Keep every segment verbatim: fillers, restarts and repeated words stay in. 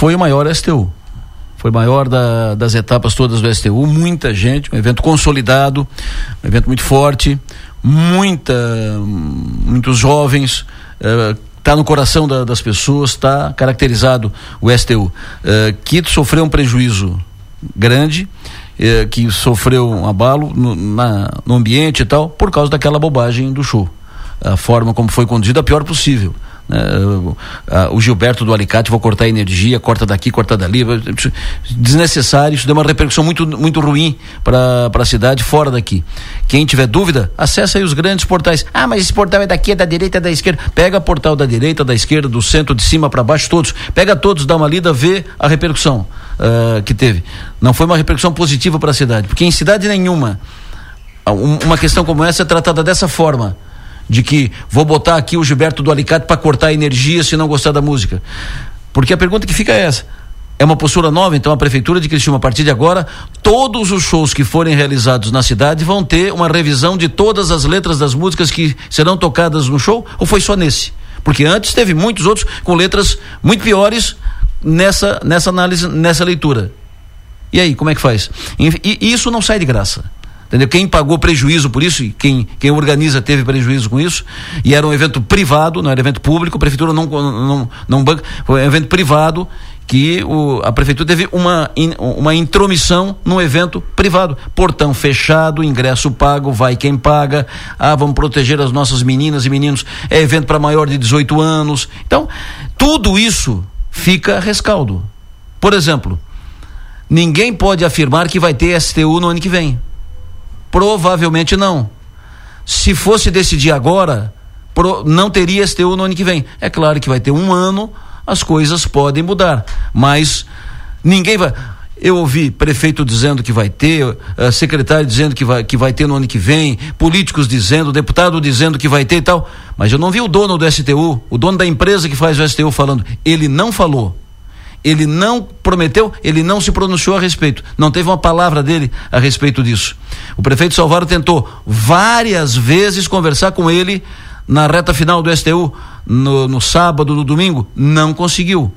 foi o maior S T U. Foi o maior da, das etapas todas do S T U, muita gente, um evento consolidado, um evento muito forte, muita, muitos jovens, está uh, no coração da, das pessoas, está caracterizado o S T U, uh, que sofreu um prejuízo grande, uh, que sofreu um abalo no, na, no ambiente e tal, por causa daquela bobagem do show. A forma como foi conduzido, a pior possível. Uh, uh, o Gilberto do Alicate, vou cortar energia, corta daqui, corta dali, desnecessário, isso deu uma repercussão muito, muito ruim para a cidade fora daqui. Quem tiver dúvida, acessa aí os grandes portais. Ah, mas esse portal é daqui, é da direita, é da esquerda. Pega o portal da direita, da esquerda, do centro, de cima para baixo, todos, pega todos, dá uma lida, vê a repercussão uh, que teve. Não foi uma repercussão positiva para a cidade, porque em cidade nenhuma um, uma questão como essa é tratada dessa forma, de que vou botar aqui o Gilberto do Alicate para cortar a energia se não gostar da música. Porque a pergunta que fica é essa. É uma postura nova, então a Prefeitura de Criciúma, a partir de agora, todos os shows que forem realizados na cidade vão ter uma revisão de todas as letras das músicas que serão tocadas no show, ou foi só nesse? Porque antes teve muitos outros com letras muito piores nessa, nessa análise, nessa leitura. E aí, como é que faz? E, e isso não sai de graça. Entendeu? Quem pagou prejuízo por isso, e quem, quem organiza teve prejuízo com isso, e era um evento privado, não era evento público, a prefeitura não, não, não banca, foi um evento privado, que o, a prefeitura teve uma, in, uma intromissão num evento privado, portão fechado, ingresso pago, vai quem paga, ah, vamos proteger as nossas meninas e meninos, é evento para maior de dezoito anos, então, tudo isso fica a rescaldo. Por exemplo, ninguém pode afirmar que vai ter S T U no ano que vem. Provavelmente não. Se fosse decidir agora, pro, não teria S T U no ano que vem. É claro que vai ter um ano, as coisas podem mudar, mas ninguém vai. Eu ouvi prefeito dizendo que vai ter, uh, secretário dizendo que vai, que vai ter no ano que vem, políticos dizendo, deputado dizendo que vai ter e tal, mas eu não vi o dono do S T U, o dono da empresa que faz o S T U falando. Ele não falou. Ele não prometeu, ele não se pronunciou a respeito, não teve uma palavra dele a respeito disso. O prefeito Salvaro tentou várias vezes conversar com ele na reta final do S T U, no, no sábado, no domingo, não conseguiu.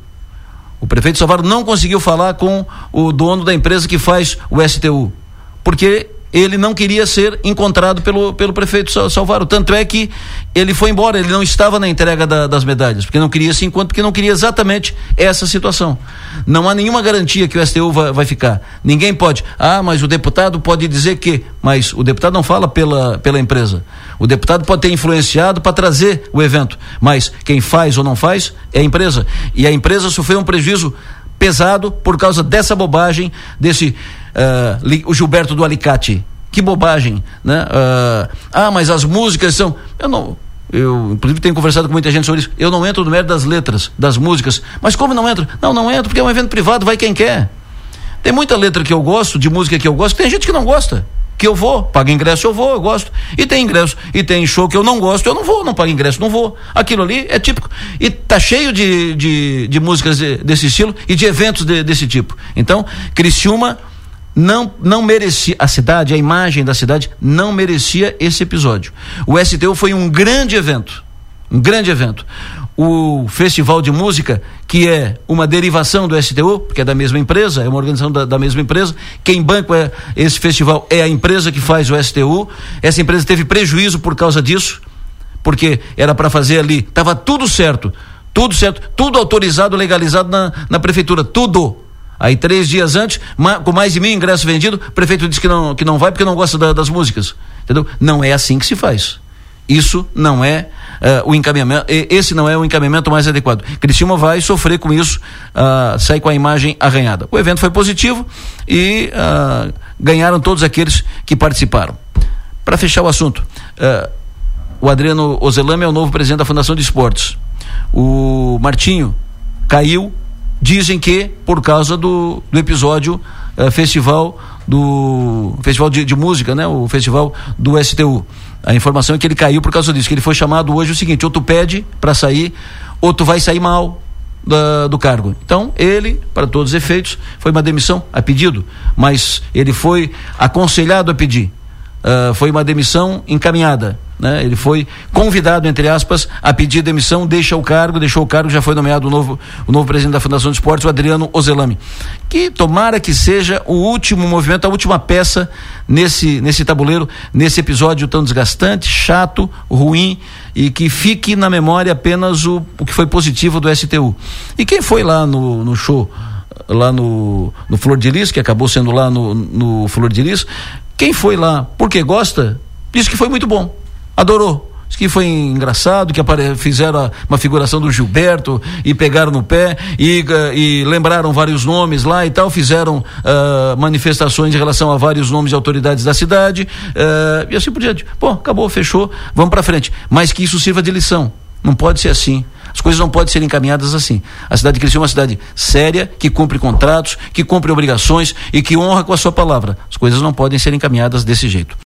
O prefeito Salvaro não conseguiu falar com o dono da empresa que faz o S T U, porque ele não queria ser encontrado pelo, pelo prefeito Salvaro, tanto é que ele foi embora, ele não estava na entrega da, das medalhas, porque não queria se encontrar, porque não queria exatamente essa situação. Não há nenhuma garantia que o S T U vai, vai ficar, ninguém pode, ah, mas o deputado pode dizer que, mas o deputado não fala pela, pela empresa, o deputado pode ter influenciado para trazer o evento, mas quem faz ou não faz é a empresa, e a empresa sofreu um prejuízo pesado por causa dessa bobagem, desse uh, o Gilberto do Alicate, que bobagem, né? Uh, ah, mas as músicas são, eu não, eu inclusive tenho conversado com muita gente sobre isso, eu não entro no mérito das letras, das músicas, mas como não entro? Não, não entro porque é um evento privado, vai quem quer. Tem muita letra que eu gosto, de música que eu gosto, tem gente que não gosta, que eu vou, paga ingresso, eu vou, eu gosto, e tem ingresso, e tem show que eu não gosto, eu não vou, não pago ingresso, não vou, aquilo ali é típico, e tá cheio de, de, de músicas de, desse estilo, e de eventos de, desse tipo. Então, Criciúma não, não merecia, a cidade, a imagem da cidade não merecia esse episódio. O S T U foi um grande evento, um grande evento. O Festival de Música, que é uma derivação do S T U, porque é da mesma empresa, é uma organização da, da mesma empresa, quem banca esse festival é a empresa que faz o S T U, essa empresa teve prejuízo por causa disso, porque era para fazer ali, estava tudo certo, tudo certo, tudo autorizado, legalizado na, na prefeitura, tudo. Aí três dias antes, ma, com mais de mil ingressos vendidos, o prefeito disse que não, que não vai porque não gosta da, das músicas, entendeu? Não é assim que se faz. Isso não é uh, o encaminhamento, esse não é o encaminhamento mais adequado. Criciúma vai sofrer com isso, uh, sair com a imagem arranhada. O evento foi positivo e uh, ganharam todos aqueles que participaram. Para fechar o assunto, uh, o Adriano Ozelame é o novo presidente da Fundação de Esportes. O Martinho caiu, dizem que por causa do, do episódio uh, festival do festival de, de música, né? O festival do S T U. A informação é que ele caiu por causa disso, que ele foi chamado hoje o seguinte, ou tu pede para sair, ou tu vai sair mal da, do cargo. Então, ele, para todos os efeitos, foi uma demissão a pedido, mas ele foi aconselhado a pedir. uh, foi uma demissão encaminhada, né? Ele foi convidado, entre aspas, a pedir demissão, deixa o cargo, deixou o cargo, já foi nomeado o novo, o novo presidente da Fundação de Esportes, o Adriano Ozelami, que tomara que seja o último movimento, a última peça nesse, nesse tabuleiro, nesse episódio tão desgastante, chato, ruim, e que fique na memória apenas o, o que foi positivo do S T U. E quem foi lá no, no show, lá no, no Flor de Lis, que acabou sendo lá no, no Flor de Lis, quem foi lá porque gosta, disse que foi muito bom, adorou, disse que foi engraçado, que apare... fizeram a, uma figuração do Gilberto e pegaram no pé e, uh, e lembraram vários nomes lá e tal, fizeram uh, manifestações em relação a vários nomes de autoridades da cidade, uh, e assim por diante. Pô, acabou, fechou, vamos pra frente, mas que isso sirva de lição. Não pode ser assim. As coisas não podem ser encaminhadas assim. A cidade de Criciúma é uma cidade séria, que cumpre contratos, que cumpre obrigações e que honra com a sua palavra. As coisas não podem ser encaminhadas desse jeito.